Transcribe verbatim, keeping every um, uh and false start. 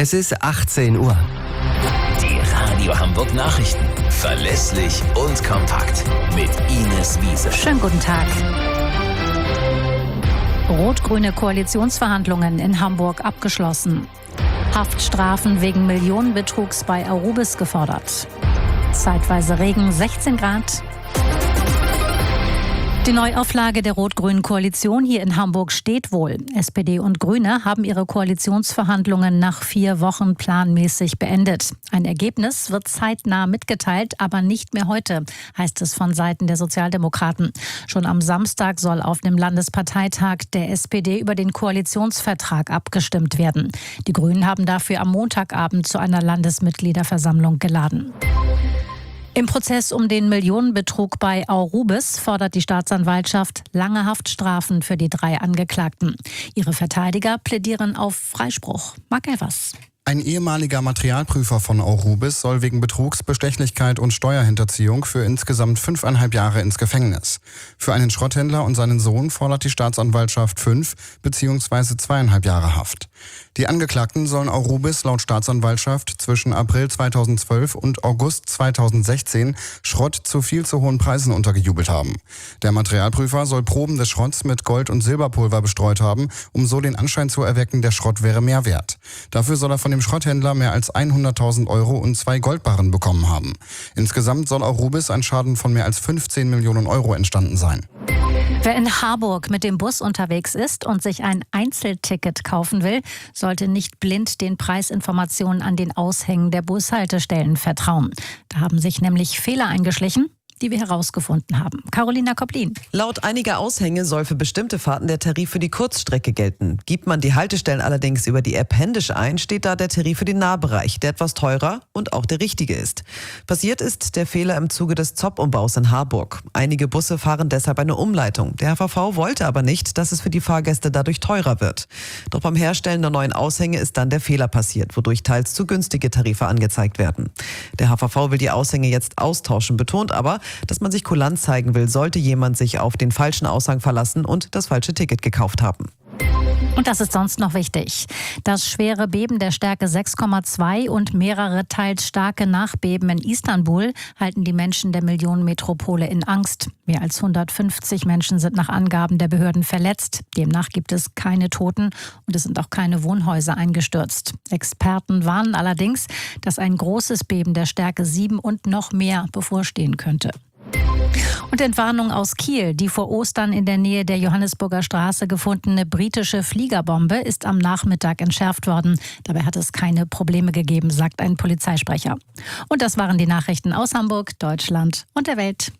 Es ist achtzehn Uhr. Die Radio Hamburg Nachrichten. Verlässlich und kompakt. Mit Ines Wiese. Schönen guten Tag. Rot-grüne Koalitionsverhandlungen in Hamburg abgeschlossen. Haftstrafen wegen Millionenbetrugs bei Arubis gefordert. Zeitweise Regen, sechzehn Grad. Die Neuauflage der rot-grünen Koalition hier in Hamburg steht wohl. S P D und Grüne haben ihre Koalitionsverhandlungen nach vier Wochen planmäßig beendet. Ein Ergebnis wird zeitnah mitgeteilt, aber nicht mehr heute, heißt es von Seiten der Sozialdemokraten. Schon am Samstag soll auf dem Landesparteitag der S P D über den Koalitionsvertrag abgestimmt werden. Die Grünen haben dafür am Montagabend zu einer Landesmitgliederversammlung geladen. Im Prozess um den Millionenbetrug bei Arubis fordert die Staatsanwaltschaft lange Haftstrafen für die drei Angeklagten. Ihre Verteidiger plädieren auf Freispruch. Marc Elvers. Ein ehemaliger Materialprüfer von Arubis soll wegen Betrugs, Bestechlichkeit und Steuerhinterziehung für insgesamt fünfeinhalb Jahre ins Gefängnis. Für einen Schrotthändler und seinen Sohn fordert die Staatsanwaltschaft fünf bzw. zweieinhalb Jahre Haft. Die Angeklagten sollen Arubis laut Staatsanwaltschaft zwischen April zweitausendzwölf und August zweitausendsechzehn Schrott zu viel zu hohen Preisen untergejubelt haben. Der Materialprüfer soll Proben des Schrotts mit Gold- und Silberpulver bestreut haben, um so den Anschein zu erwecken, der Schrott wäre mehr wert. Dafür soll er von dem Schrotthändler mehr als hunderttausend Euro und zwei Goldbarren bekommen haben. Insgesamt soll Arubis ein Schaden von mehr als fünfzehn Millionen Euro entstanden sein. Wer in Harburg mit dem Bus unterwegs ist und sich ein Einzelticket kaufen will, sollte nicht blind den Preisinformationen an den Aushängen der Bushaltestellen vertrauen. Da haben sich nämlich Fehler eingeschlichen, die wir herausgefunden haben. Carolina Koplin. Laut einiger Aushänge soll für bestimmte Fahrten der Tarif für die Kurzstrecke gelten. Gibt man die Haltestellen allerdings über die App händisch ein, steht da der Tarif für den Nahbereich, der etwas teurer und auch der richtige ist. Passiert ist der Fehler im Zuge des Z O P-Umbaus in Harburg. Einige Busse fahren deshalb eine Umleitung. Der H V V wollte aber nicht, dass es für die Fahrgäste dadurch teurer wird. Doch beim Herstellen der neuen Aushänge ist dann der Fehler passiert, wodurch teils zu günstige Tarife angezeigt werden. Der H V V will die Aushänge jetzt austauschen, betont aber, dass man sich kulant zeigen will, sollte jemand sich auf den falschen Aushang verlassen und das falsche Ticket gekauft haben. Und das ist sonst noch wichtig. Das schwere Beben der Stärke sechs Komma zwei und mehrere teils starke Nachbeben in Istanbul halten die Menschen der Millionenmetropole in Angst. Mehr als hundertfünfzig Menschen sind nach Angaben der Behörden verletzt. Demnach gibt es keine Toten und es sind auch keine Wohnhäuser eingestürzt. Experten warnen allerdings, dass ein großes Beben der Stärke sieben und noch mehr bevorstehen könnte. Und Entwarnung aus Kiel. Die vor Ostern in der Nähe der Johannesburger Straße gefundene britische Fliegerbombe ist am Nachmittag entschärft worden. Dabei hat es keine Probleme gegeben, sagt ein Polizeisprecher. Und das waren die Nachrichten aus Hamburg, Deutschland und der Welt.